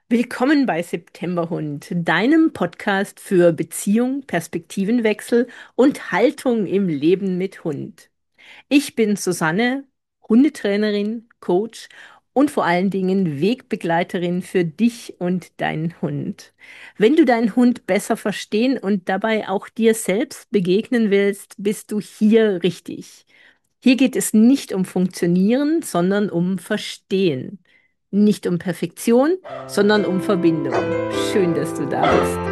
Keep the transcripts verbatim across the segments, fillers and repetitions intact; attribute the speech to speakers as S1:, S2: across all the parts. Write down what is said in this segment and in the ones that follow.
S1: Willkommen bei Septemberhund, deinem Podcast für Beziehung, Perspektivenwechsel und Haltung im Leben mit Hund. Ich bin Susanne, Hundetrainerin, Coach und vor allen Dingen Wegbegleiterin für dich und deinen Hund. Wenn du deinen Hund besser verstehen und dabei auch dir selbst begegnen willst, bist du hier richtig. Hier geht es nicht um Funktionieren, sondern um Verstehen. Nicht um Perfektion, sondern um Verbindung. Schön, dass du da bist.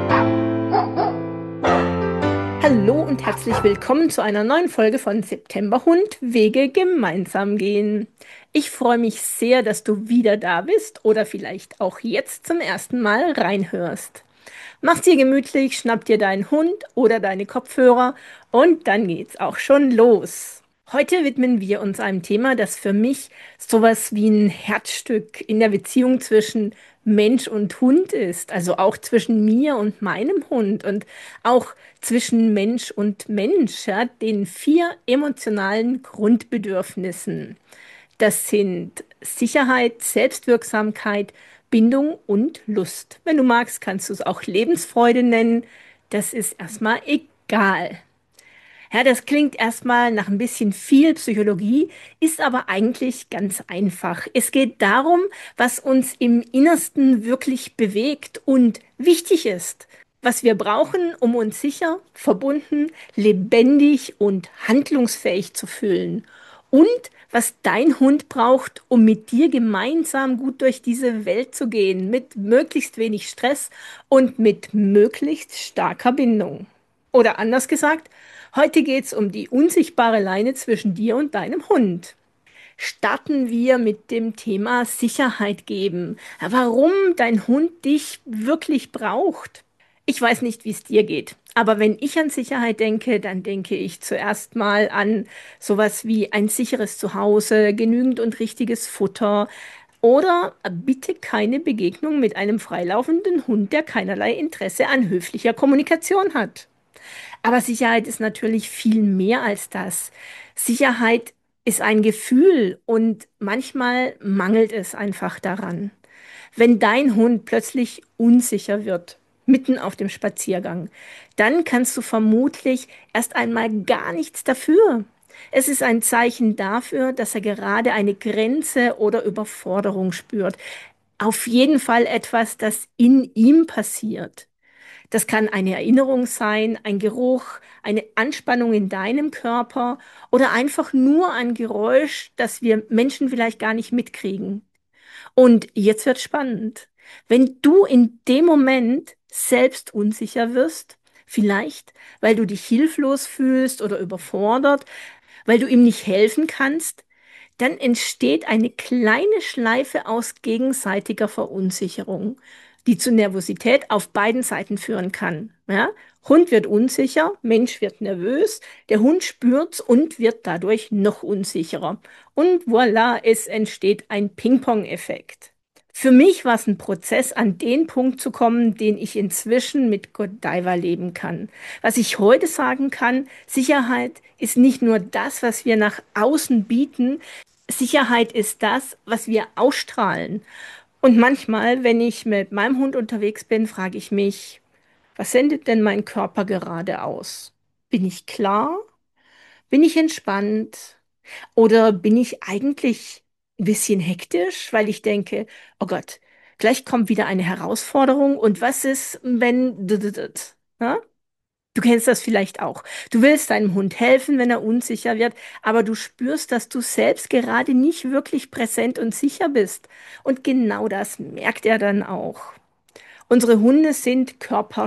S1: Hallo und herzlich willkommen zu einer neuen Folge von Septemberhund Wege gemeinsam gehen. Ich freue mich sehr, dass du wieder da bist oder vielleicht auch jetzt zum ersten Mal reinhörst. Mach's dir gemütlich, schnapp dir deinen Hund oder deine Kopfhörer und dann geht's auch schon los. Heute widmen wir uns einem Thema, das für mich sowas wie ein Herzstück in der Beziehung zwischen Mensch und Hund ist, also auch zwischen mir und meinem Hund und auch zwischen Mensch und Mensch, ja, den vier emotionalen Grundbedürfnissen. Das sind Sicherheit, Selbstwirksamkeit, Bindung und Lust. Wenn du magst, kannst du es auch Lebensfreude nennen. Das ist erstmal egal. Ja, das klingt erstmal nach ein bisschen viel Psychologie, ist aber eigentlich ganz einfach. Es geht darum, was uns im Innersten wirklich bewegt und wichtig ist, was wir brauchen, um uns sicher, verbunden, lebendig und handlungsfähig zu fühlen. Und was dein Hund braucht, um mit dir gemeinsam gut durch diese Welt zu gehen, mit möglichst wenig Stress und mit möglichst starker Bindung. Oder anders gesagt, heute geht es um die unsichtbare Leine zwischen dir und deinem Hund. Starten wir mit dem Thema Sicherheit geben. Ja, warum dein Hund dich wirklich braucht. Ich weiß nicht, wie es dir geht, aber wenn ich an Sicherheit denke, dann denke ich zuerst mal an sowas wie ein sicheres Zuhause, genügend und richtiges Futter oder bitte keine Begegnung mit einem freilaufenden Hund, der keinerlei Interesse an höflicher Kommunikation hat. Aber Sicherheit ist natürlich viel mehr als das. Sicherheit ist ein Gefühl und manchmal mangelt es einfach daran. Wenn dein Hund plötzlich unsicher wird, mitten auf dem Spaziergang, dann kannst du vermutlich erst einmal gar nichts dafür. Es ist ein Zeichen dafür, dass er gerade eine Grenze oder Überforderung spürt. Auf jeden Fall etwas, das in ihm passiert. Das kann eine Erinnerung sein, ein Geruch, eine Anspannung in deinem Körper oder einfach nur ein Geräusch, das wir Menschen vielleicht gar nicht mitkriegen. Und jetzt wird spannend. Wenn du in dem Moment selbst unsicher wirst, vielleicht weil du dich hilflos fühlst oder überfordert, weil du ihm nicht helfen kannst, dann entsteht eine kleine Schleife aus gegenseitiger Verunsicherung, die zu Nervosität auf beiden Seiten führen kann. Ja? Hund wird unsicher, Mensch wird nervös, der Hund spürt's und wird dadurch noch unsicherer. Und voilà, es entsteht ein Ping-Pong-Effekt. Für mich war es ein Prozess, an den Punkt zu kommen, den ich inzwischen mit Godiva leben kann. Was ich heute sagen kann, Sicherheit ist nicht nur das, was wir nach außen bieten, Sicherheit ist das, was wir ausstrahlen. Und manchmal, wenn ich mit meinem Hund unterwegs bin, frage ich mich, was sendet denn mein Körper gerade aus? Bin ich klar? Bin ich entspannt? Oder bin ich eigentlich ein bisschen hektisch, weil ich denke, oh Gott, gleich kommt wieder eine Herausforderung und was ist, wenn... d- d- d- Ja? Du kennst das vielleicht auch. Du willst deinem Hund helfen, wenn er unsicher wird, aber du spürst, dass du selbst gerade nicht wirklich präsent und sicher bist. Und genau das merkt er dann auch. Unsere Hunde sind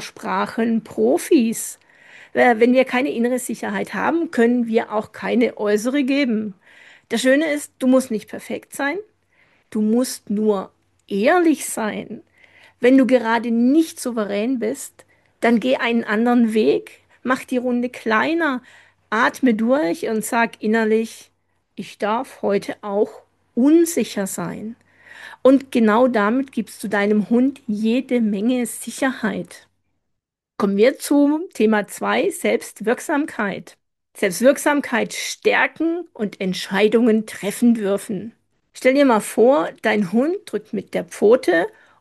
S1: Körpersprachen-Profis. Äh, Wenn wir keine innere Sicherheit haben, können wir auch keine äußere geben. Das Schöne ist, du musst nicht perfekt sein, du musst nur ehrlich sein. Wenn du gerade nicht souverän bist, dann geh einen anderen Weg, mach die Runde kleiner, atme durch und sag innerlich, ich darf heute auch unsicher sein. Und genau damit gibst du deinem Hund jede Menge Sicherheit. Kommen wir zum Thema zwei: Selbstwirksamkeit. Selbstwirksamkeit stärken und Entscheidungen treffen dürfen. Stell dir mal vor, dein Hund drückt mit der Pfote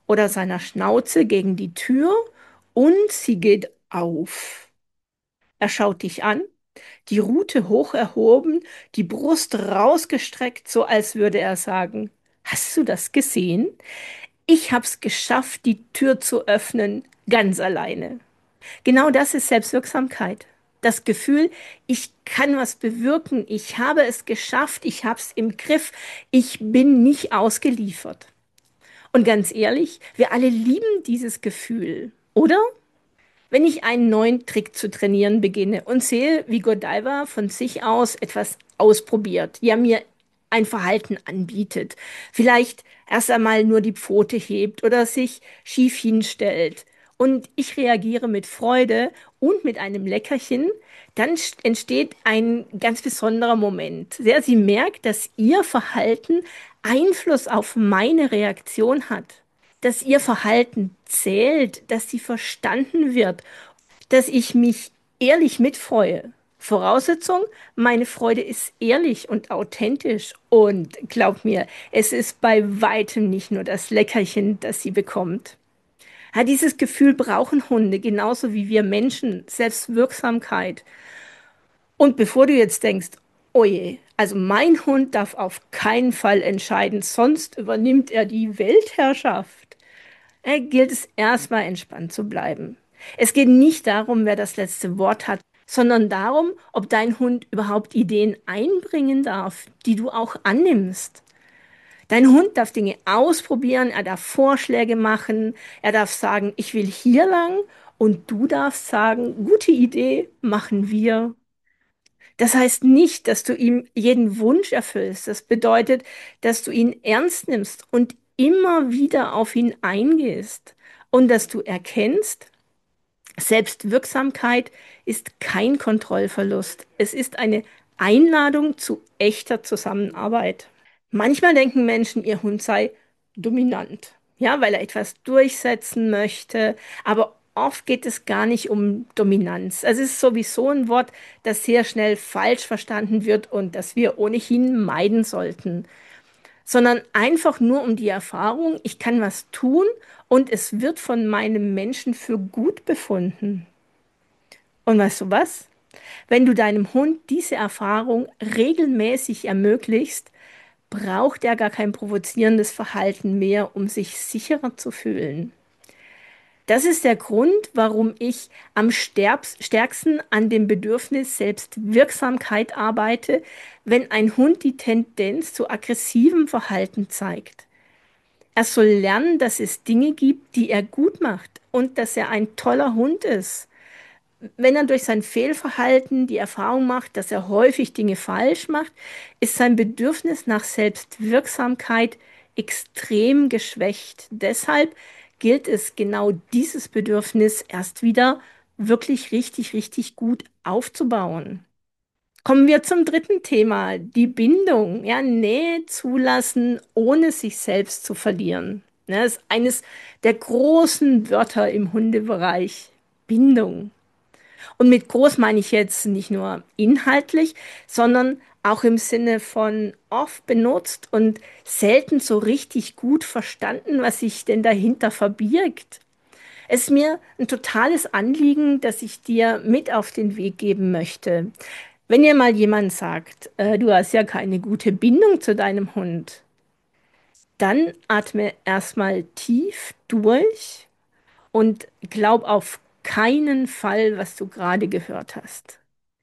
S1: oder seiner Schnauze gegen die Tür und sie geht auf. Er schaut dich an, die Rute hoch erhoben, die Brust rausgestreckt, so als würde er sagen, hast du das gesehen? Ich hab's geschafft, die Tür zu öffnen, ganz alleine. Genau das ist Selbstwirksamkeit. Das Gefühl, ich kann was bewirken, ich habe es geschafft, ich habe es im Griff, ich bin nicht ausgeliefert. Und ganz ehrlich, wir alle lieben dieses Gefühl, oder? Wenn ich einen neuen Trick zu trainieren beginne und sehe, wie Godiva von sich aus etwas ausprobiert, ja mir ein Verhalten anbietet, vielleicht erst einmal nur die Pfote hebt oder sich schief hinstellt und ich reagiere mit Freude und mit einem Leckerchen, dann entsteht ein ganz besonderer Moment. Ja, sie merkt, dass ihr Verhalten Einfluss auf meine Reaktion hat, dass ihr Verhalten zählt, dass sie verstanden wird, dass ich mich ehrlich mitfreue. Voraussetzung, meine Freude ist ehrlich und authentisch. Und glaub mir, es ist bei weitem nicht nur das Leckerchen, das sie bekommt. Ja, dieses Gefühl brauchen Hunde, genauso wie wir Menschen, Selbstwirksamkeit. Und bevor du jetzt denkst, oh je, also mein Hund darf auf keinen Fall entscheiden, sonst übernimmt er die Weltherrschaft, äh, gilt es erstmal entspannt zu bleiben. Es geht nicht darum, wer das letzte Wort hat, sondern darum, ob dein Hund überhaupt Ideen einbringen darf, die du auch annimmst. Dein Hund darf Dinge ausprobieren, er darf Vorschläge machen, er darf sagen, ich will hier lang und du darfst sagen, gute Idee, machen wir. Das heißt nicht, dass du ihm jeden Wunsch erfüllst. Das bedeutet, dass du ihn ernst nimmst und immer wieder auf ihn eingehst und dass du erkennst, Selbstwirksamkeit ist kein Kontrollverlust. Es ist eine Einladung zu echter Zusammenarbeit. Manchmal denken Menschen, ihr Hund sei dominant, ja, weil er etwas durchsetzen möchte, aber oft geht es gar nicht um Dominanz. Also es ist sowieso ein Wort, das sehr schnell falsch verstanden wird und das wir ohnehin meiden sollten, sondern einfach nur um die Erfahrung, ich kann was tun und es wird von meinem Menschen für gut befunden. Und weißt du was? Wenn du deinem Hund diese Erfahrung regelmäßig ermöglicht, braucht er gar kein provozierendes Verhalten mehr, um sich sicherer zu fühlen. Das ist der Grund, warum ich am stärksten an dem Bedürfnis Selbstwirksamkeit arbeite, wenn ein Hund die Tendenz zu aggressivem Verhalten zeigt. Er soll lernen, dass es Dinge gibt, die er gut macht und dass er ein toller Hund ist. Wenn er durch sein Fehlverhalten die Erfahrung macht, dass er häufig Dinge falsch macht, ist sein Bedürfnis nach Selbstwirksamkeit extrem geschwächt. Deshalb gilt es genau dieses Bedürfnis erst wieder wirklich richtig, richtig gut aufzubauen. Kommen wir zum dritten Thema, die Bindung. Ja, Nähe zulassen, ohne sich selbst zu verlieren. Ja, das ist eines der großen Wörter im Hundebereich. Bindung. Und mit groß meine ich jetzt nicht nur inhaltlich, sondern auch im Sinne von oft benutzt und selten so richtig gut verstanden, was sich denn dahinter verbirgt. Es ist mir ein totales Anliegen, dass ich dir mit auf den Weg geben möchte. Wenn dir mal jemand sagt, äh, du hast ja keine gute Bindung zu deinem Hund, dann atme erstmal tief durch und glaub auf keinen Fall, was du gerade gehört hast.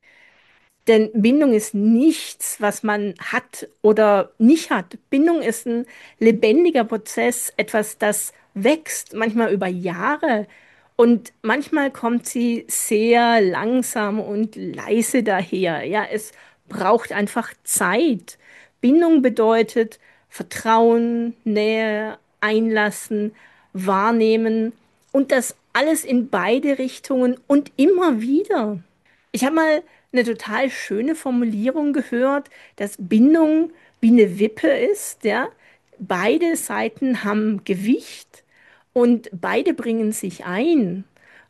S1: Denn Bindung ist nichts, was man hat oder nicht hat. Bindung ist ein lebendiger Prozess, etwas, das wächst, manchmal über Jahre. Und manchmal kommt sie sehr langsam und leise daher. Ja, es braucht einfach Zeit. Bindung bedeutet Vertrauen, Nähe, Einlassen, Wahrnehmen und das alles in beide Richtungen und immer wieder. Ich habe mal eine total schöne Formulierung gehört, dass Bindung wie eine Wippe ist, ja. Beide Seiten haben Gewicht und beide bringen sich ein.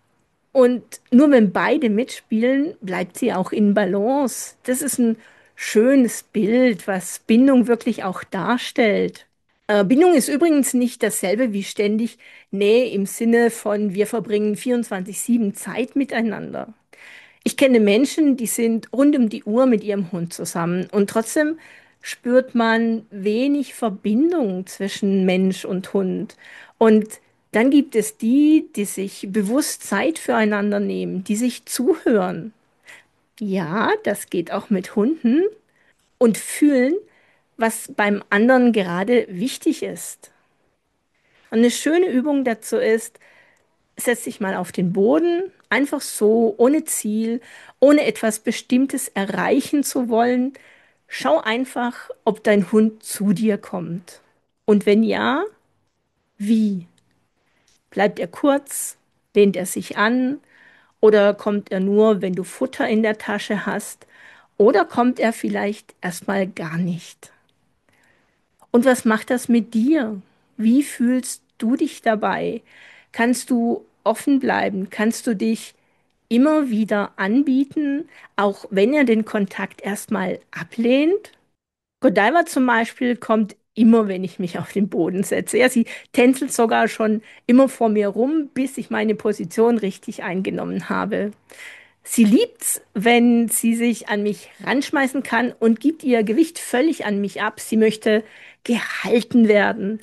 S1: Und nur wenn beide mitspielen, bleibt sie auch in Balance. Das ist ein schönes Bild, was Bindung wirklich auch darstellt. Äh, Bindung ist übrigens nicht dasselbe wie ständig Nähe im Sinne von wir verbringen vierundzwanzig sieben Zeit miteinander. Ich kenne Menschen, die sind rund um die Uhr mit ihrem Hund zusammen und trotzdem spürt man wenig Verbindung zwischen Mensch und Hund. Und dann gibt es die, die sich bewusst Zeit füreinander nehmen, die sich zuhören. Ja, das geht auch mit Hunden und fühlen, was beim anderen gerade wichtig ist. Und eine schöne Übung dazu ist, setz dich mal auf den Boden, einfach so, ohne Ziel, ohne etwas Bestimmtes erreichen zu wollen. Schau einfach, ob dein Hund zu dir kommt. Und wenn ja, wie? Bleibt er kurz? Lehnt er sich an? Oder kommt er nur, wenn du Futter in der Tasche hast? Oder kommt er vielleicht erstmal gar nicht? Und was macht das mit dir? Wie fühlst du dich dabei? Kannst du offen bleiben? Kannst du dich immer wieder anbieten, auch wenn er den Kontakt erstmal ablehnt? Godiva zum Beispiel kommt immer, wenn ich mich auf den Boden setze. Ja, sie tänzelt sogar schon immer vor mir rum, bis ich meine Position richtig eingenommen habe. Sie liebt's, wenn sie sich an mich ranschmeißen kann und gibt ihr Gewicht völlig an mich ab. Sie möchte gehalten werden.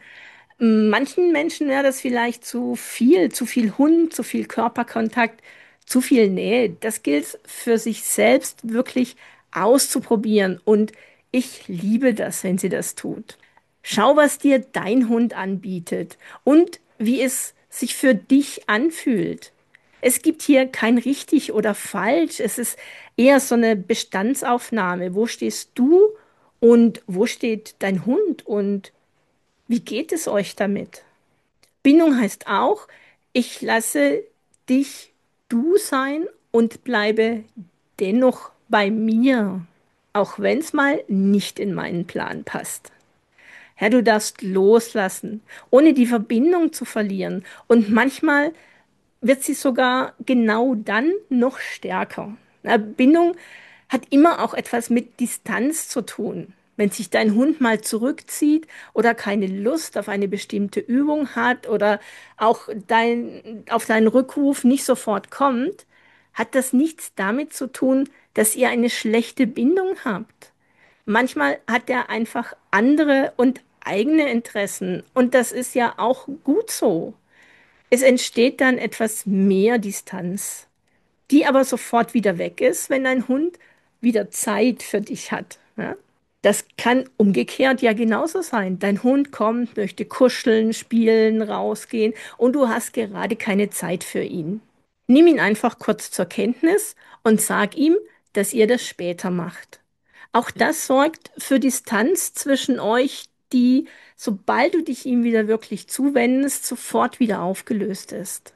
S1: Manchen Menschen wäre das vielleicht zu viel, zu viel Hund, zu viel Körperkontakt, zu viel Nähe. Das gilt für sich selbst wirklich auszuprobieren. Und ich liebe das, wenn sie das tut. Schau, was dir dein Hund anbietet und wie es sich für dich anfühlt. Es gibt hier kein richtig oder falsch. Es ist eher so eine Bestandsaufnahme. Wo stehst du und wo steht dein Hund und wie geht es euch damit? Bindung heißt auch, ich lasse dich du sein und bleibe dennoch bei mir, auch wenn es mal nicht in meinen Plan passt. Herr, du darfst loslassen, ohne die Verbindung zu verlieren. Und manchmal wird sie sogar genau dann noch stärker. Na, Bindung hat immer auch etwas mit Distanz zu tun. Wenn sich dein Hund mal zurückzieht oder keine Lust auf eine bestimmte Übung hat oder auch dein, auf deinen Rückruf nicht sofort kommt, hat das nichts damit zu tun, dass ihr eine schlechte Bindung habt. Manchmal hat er einfach andere und eigene Interessen und das ist ja auch gut so. Es entsteht dann etwas mehr Distanz, die aber sofort wieder weg ist, wenn dein Hund wieder Zeit für dich hat. Ja? Das kann umgekehrt ja genauso sein. Dein Hund kommt, möchte kuscheln, spielen, rausgehen und du hast gerade keine Zeit für ihn. Nimm ihn einfach kurz zur Kenntnis und sag ihm, dass ihr das später macht. Auch das sorgt für Distanz zwischen euch, die, sobald du dich ihm wieder wirklich zuwendest, sofort wieder aufgelöst ist.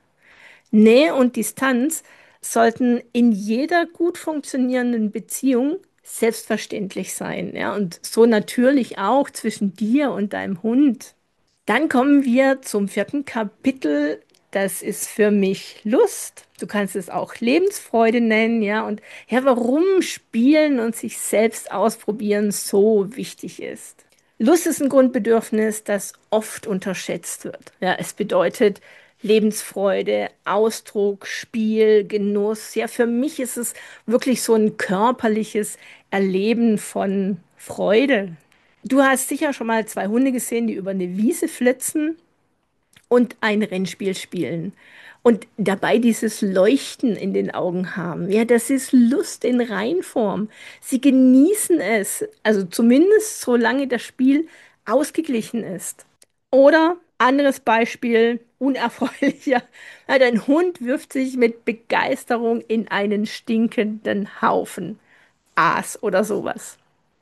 S1: Nähe und Distanz sollten in jeder gut funktionierenden Beziehung selbstverständlich sein, ja, und so natürlich auch zwischen dir und deinem Hund. Dann kommen wir zum vierten Kapitel. Das ist für mich Lust. Du kannst es auch Lebensfreude nennen, ja. Und ja, warum Spielen und sich selbst ausprobieren so wichtig ist. Lust ist ein Grundbedürfnis, das oft unterschätzt wird. Ja, es bedeutet Lebensfreude, Ausdruck, Spiel, Genuss. Ja, für mich ist es wirklich so ein körperliches Erleben von Freude. Du hast sicher schon mal zwei Hunde gesehen, die über eine Wiese flitzen und ein Rennspiel spielen und dabei dieses Leuchten in den Augen haben. Ja, das ist Lust in Reinform. Sie genießen es, also zumindest solange das Spiel ausgeglichen ist. Oder anderes Beispiel, unerfreulicher. Ja, dein Hund wirft sich mit Begeisterung in einen stinkenden Haufen Aas oder sowas.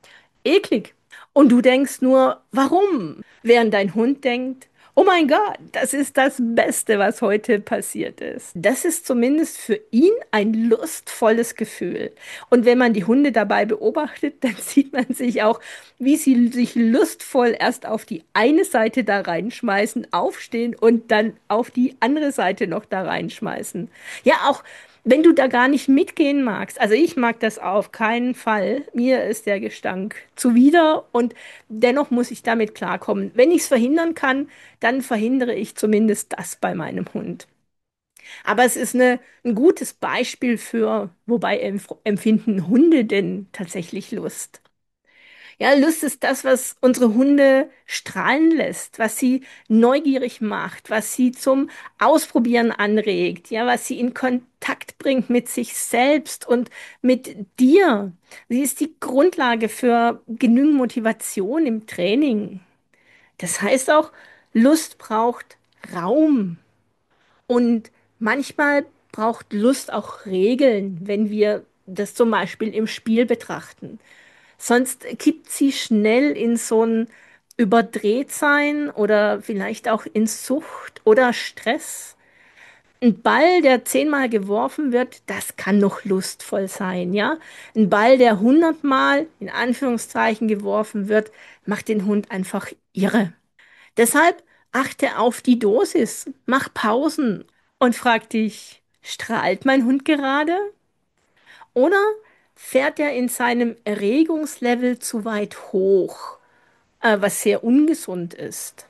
S1: Eklig. Und du denkst nur, warum? Während dein Hund denkt, oh mein Gott, das ist das Beste, was heute passiert ist. Das ist zumindest für ihn ein lustvolles Gefühl. Und wenn man die Hunde dabei beobachtet, dann sieht man sich auch, wie sie sich lustvoll erst auf die eine Seite da reinschmeißen, aufstehen und dann auf die andere Seite noch da reinschmeißen. Ja, auch Wenn du da gar nicht mitgehen magst, also ich mag das auf keinen Fall. Mir ist der Gestank zuwider und dennoch muss ich damit klarkommen. Wenn ich es verhindern kann, dann verhindere ich zumindest das bei meinem Hund. Aber es ist eine, ein gutes Beispiel für, wobei empf empfinden Hunde denn tatsächlich Lust? Ja, Lust ist das, was unsere Hunde strahlen lässt, was sie neugierig macht, was sie zum Ausprobieren anregt, ja, was sie in Kontakt bringt mit sich selbst und mit dir. Sie ist die Grundlage für genügend Motivation im Training. Das heißt auch, Lust braucht Raum und manchmal braucht Lust auch Regeln, wenn wir das zum Beispiel im Spiel betrachten. Sonst kippt sie schnell in so ein Überdrehtsein oder vielleicht auch in Sucht oder Stress. Ein Ball, der zehnmal geworfen wird, das kann noch lustvoll sein, ja? Ein Ball, der hundertmal in Anführungszeichen geworfen wird, macht den Hund einfach irre. Deshalb achte auf die Dosis, mach Pausen und frag dich, strahlt mein Hund gerade? Oder fährt er in seinem Erregungslevel zu weit hoch, äh, was sehr ungesund ist?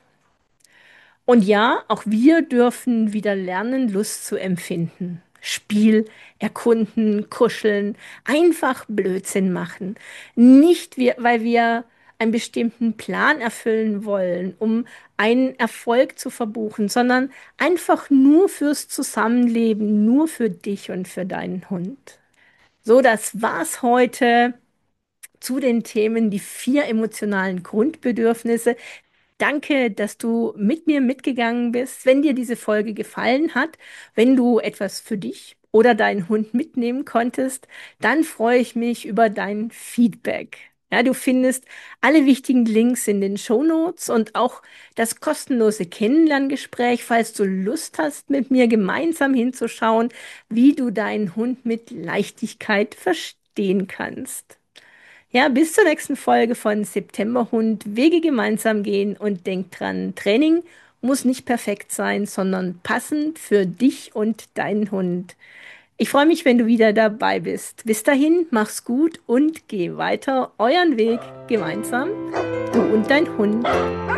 S1: Und ja, auch wir dürfen wieder lernen, Lust zu empfinden. Spiel, erkunden, kuscheln, einfach Blödsinn machen. Nicht wir, weil wir einen bestimmten Plan erfüllen wollen, um einen Erfolg zu verbuchen, sondern einfach nur fürs Zusammenleben, nur für dich und für deinen Hund. So, das war's heute zu den Themen die vier emotionalen Grundbedürfnisse. Danke, dass du mit mir mitgegangen bist. Wenn dir diese Folge gefallen hat, wenn du etwas für dich oder deinen Hund mitnehmen konntest, dann freue ich mich über dein Feedback. Ja, du findest alle wichtigen Links in den Shownotes und auch das kostenlose Kennenlerngespräch, falls du Lust hast, mit mir gemeinsam hinzuschauen, wie du deinen Hund mit Leichtigkeit verstehen kannst. Ja, bis zur nächsten Folge von Septemberhund, Wege gemeinsam gehen und denk dran, Training muss nicht perfekt sein, sondern passend für dich und deinen Hund. Ich freue mich, wenn du wieder dabei bist. Bis dahin, mach's gut und geh weiter euren Weg gemeinsam, du und dein Hund.